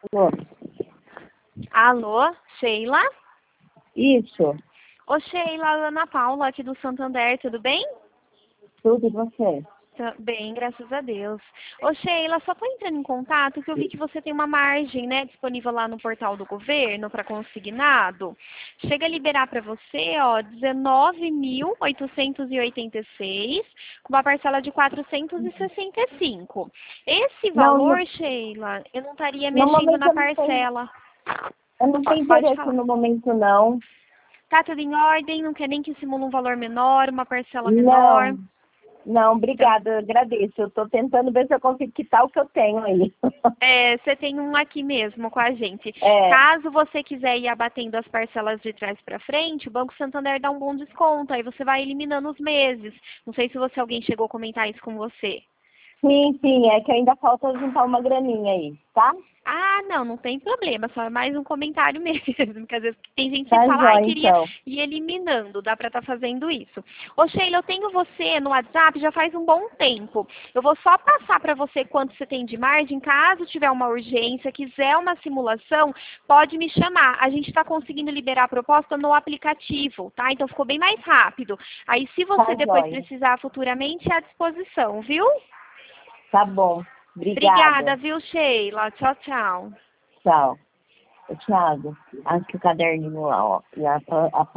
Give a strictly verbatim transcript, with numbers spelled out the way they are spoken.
Alô? Alô, Sheila? Isso, Ô, Sheila, Ana Paula aqui do Santander, tudo bem? tudo e você? Tá bem, graças a Deus. Ô, Sheila, só tô entrando em contato que eu vi que você tem uma margem, né, disponível lá no portal do governo para consignado. Chega a liberar para você, ó, dezenove mil oitocentos e oitenta e seis, com uma parcela de quatrocentos e sessenta e cinco. Esse Não, valor, no, Sheila, eu não estaria no mexendo momento na eu não tenho, parcela. eu não tenho Pode interesse falar. no momento não. Tá tudo em ordem, não quer nem que simule um valor menor, uma parcela menor. Não, não, Tá. obrigada, eu agradeço. Eu tô tentando ver se eu consigo quitar o que eu tenho aí. É, você tem um aqui mesmo com a gente. É, Caso você quiser ir abatendo as parcelas de trás para frente, o Banco Santander dá um bom desconto, aí você vai eliminando os meses. Não sei se você alguém chegou a comentar isso com você. sim, sim, é que ainda falta juntar uma graninha aí, tá? Ah, não, não tem problema, só é mais um comentário mesmo, porque às vezes tem gente que Tá fala, ai, jóia, queria então. ir eliminando, dá pra estar fazendo isso. Ô Sheila, eu tenho você no WhatsApp já faz um bom tempo. Eu vou só passar pra você quanto você tem de margem, caso tiver uma urgência, quiser uma simulação, pode me chamar. A gente está conseguindo liberar a proposta no aplicativo, tá? Então ficou bem mais rápido. Aí se você Tá depois jóia. precisar futuramente, é à disposição, viu? Tá bom. Obrigada, Obrigada. viu, Sheila? Tchau, tchau. Tchau. Ô, Thiago, acho que o caderninho lá, ó. E a, a